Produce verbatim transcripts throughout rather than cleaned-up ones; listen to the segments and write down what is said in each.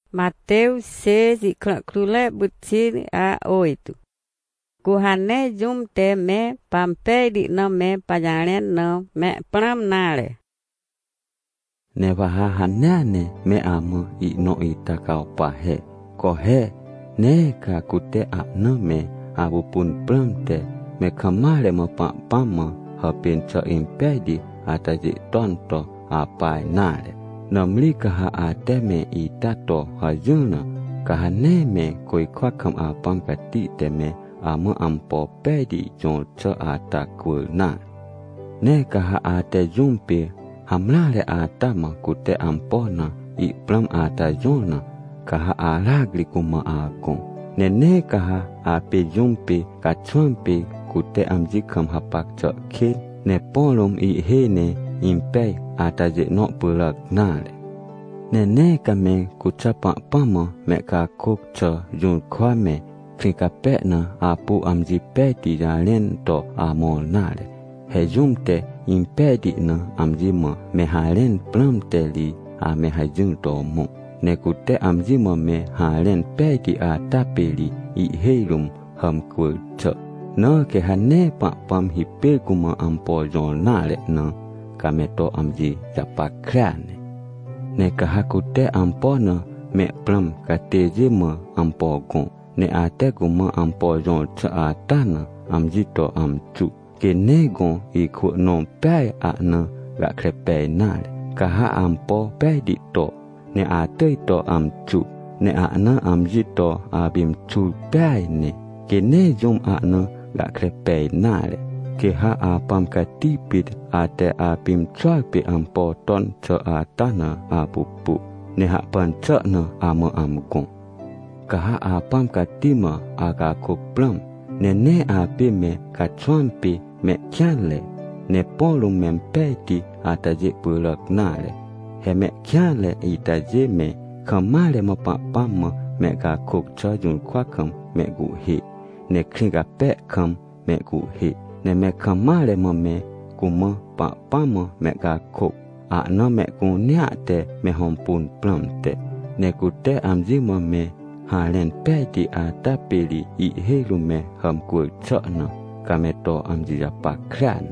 Mateus seis e klule butir a oito. Kuhane jum te me pampe di no me pajaren no me pram nare. Ne vaha hanane me amu i no itakau pahe. Kohe ne ka kute a no me abu pun pram te me kamare mo pa pama hapin cha impedi ataji tonto apai nare. Namli kaha ate me itato hajuna kaha ne me koi kwakam apam kati te me amu ampo pedi jon cha ata kulna. Ne kaha ate jumpi hamlare ata ma kute ampona i plam ata jona kaha alagli kuma akong. Ne ne kaha ape jumpi kachwampi kute amjikam hapak cha kil ne polom i hene impei ata je no pulak nale. Ne ne kame kucapa pama me ka kuk cha jun kwa me krika pe na apu amji peti jalen to amol nale. He jumte impedi na amji ma me halen plam teli a me hajun to mo. Ne kute amji ma me halen peti a tapeli i heirum ham kul cha. Na ke hane pa pam hipil kuma ampo jon nale na kame to amji japakrane. Ne kahakute ampona me plam kateje ma ampo gon. Ne ate kuma ampo jon cha atana amji to amchu. Ke ne gon i ku non pe a na ga krepe nale. Kaha ampo pe di to. Ne ate to amchu. Ne a na amji to abim chu pe ne. Ke ne jom a na ga krepe nale. Ke ha apam katipit ate apim chwapi ampo ton cha atana apupu. Ne ha pan cha na ama amgong. Kaha apam katima aga kuplam. Ne ne api me kachwampi me kyanle. Ne polu mempeti ataje pulak nale. He me kyanle itaje me kamale mapapama me ga kuk cha jun kwakam me gu hi. Ne kringa pe kam me gu hi. Ne me kamale mo me kuma pa pama me ga kuk. A no me kunyate me hompun plamte. Ne kute amji mo me halen peti a tapeli i helu me ham kul chana kame to amji japakrane.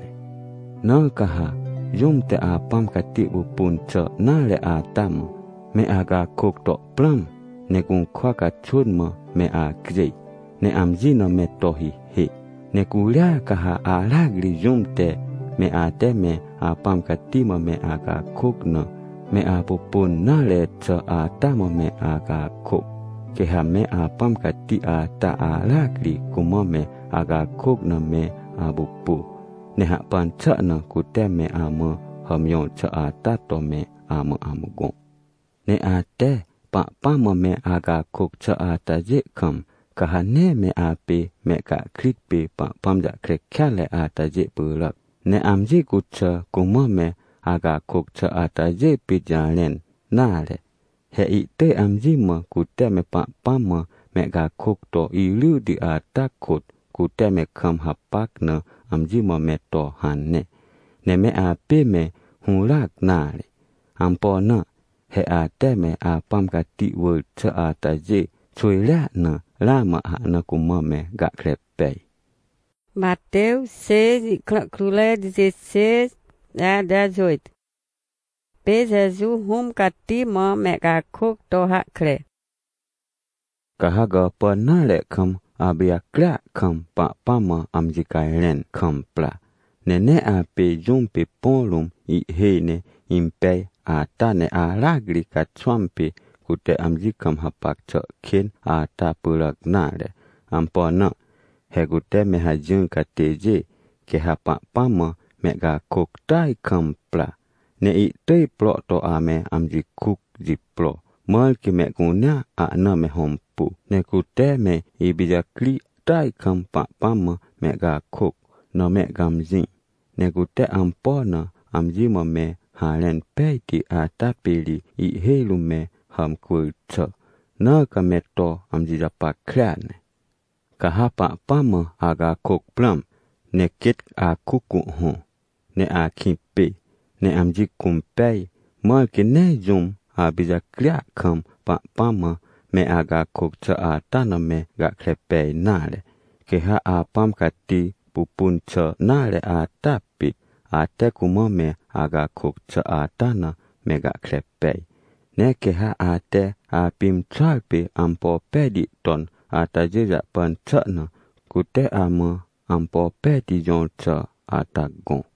Na kaha jumte a pam kati upun cha nale a tamu me aga kuk to plam. Ne kun kwaka chunma me a grei. Ne amji no me tohi he. Ne kulia kaha alagli jumte me ate me apam katima me aga kuk no me apupun nale cha atama me aga kuk. Keha me apam kati ata alagli kuma me aga kuk no me abupu. Ne hak panca na kute me ama hamyon cha ata to me ama amugong. Ne ate pa pama me aga kuk cha ata je kam. Kaha ne me api me ka krikpi pa pamja krekyale ata je pulak. Ne amji kucha kuma me aga kukcha ata je pijalen nale. He ite amji ma kute me pa pama me ga kukto ilu di ata kut kute me kam hapak na amji ma me to hanne. Ne me api me hulak nale. Ampo na he ate me apam kati wul cha ata je chuila na lama na kuma me ga krepei. Mateus seis e klule dezesseis a dezoito. Pe Jesus hum katima me ga kuk to hakre. Kahaga pa nale kam abia kla kam pa pama amji kailen kam pla. Nene ape jumpe polum i hene impe atane alagli kachwampe kute amji kam hapak cha ken ata pulak nale. Ampo na he kute me hajun kateje ke hapak pama me ga kuk tai kam pla. Ne i te plo to ame amji kuk ji plo. Mal ki me kunya a na me hompu. Ne kute me i bija kli tai kam pa pama me ga kuk no me gamzin. Ne kute ampo na amji mo me halen peti a tapeli i helu me ham kul cha. Na ka me to amji japakrane. Kahapa pama aga kuk plam. Ne kit a kuku ho. Ne a kipe. Ne amji kumpei. Mal ki ne jum a bija klia kam pak pama me aga kok ca atana me ga klepe nale. Ke ha apam kati pupun ca nale atapi ate kuma me aga kok ca atana me ga klepe. Ne ke ha ate apim calpi ampo pedi ton ata jeja pan ca na kute ama ampo pedi jon ca atagong.